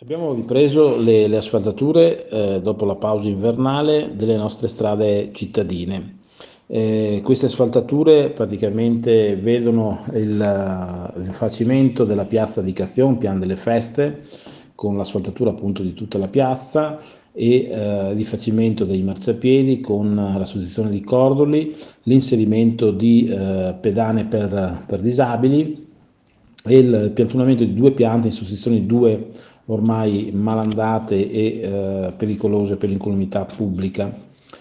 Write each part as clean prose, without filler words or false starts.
Abbiamo ripreso le asfaltature dopo la pausa invernale delle nostre strade cittadine. Queste asfaltature praticamente vedono il rifacimento della piazza di Castion, Pian delle Feste, con l'asfaltatura appunto di tutta la piazza e il rifacimento dei marciapiedi con la sostituzione di cordoli, l'inserimento di pedane per disabili e il piantumamento di 2 piante in sostituzione di 2 ormai malandate e pericolose per l'incolumità pubblica.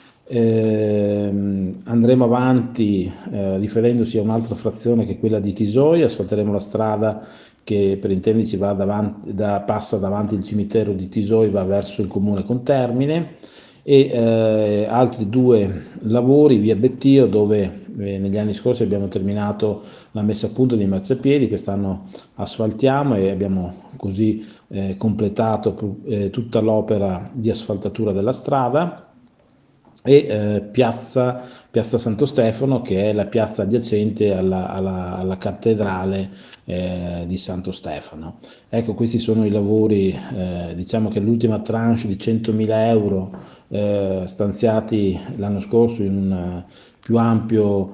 Andremo avanti riferendosi a un'altra frazione che è quella di Tisoi, asfalteremo la strada che per intenderci passa davanti il cimitero di Tisoi, va verso il comune con Termine, e altri 2 lavori via Bettio dove negli anni scorsi abbiamo terminato la messa a punto dei marciapiedi, quest'anno asfaltiamo e abbiamo così completato tutta l'opera di asfaltatura della strada e piazza Santo Stefano, che è la piazza adiacente alla cattedrale di Santo Stefano. Ecco, questi sono i lavori, diciamo che l'ultima tranche di 100.000 euro stanziati l'anno scorso in un più ampio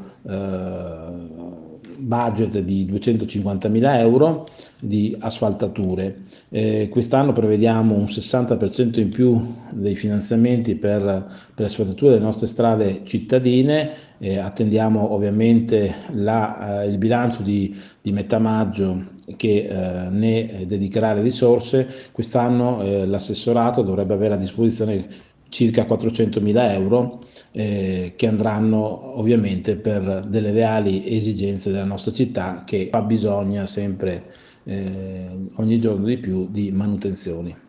budget di 250.000 euro di asfaltature. Quest'anno prevediamo un 60% in più dei finanziamenti per le asfaltature delle nostre strade cittadine. Attendiamo ovviamente il bilancio di metà maggio che ne dedicherà le risorse. Quest'anno l'assessorato dovrebbe avere a disposizione circa 400.000 euro che andranno ovviamente per delle reali esigenze della nostra città, che fa bisogno sempre ogni giorno di più di manutenzioni.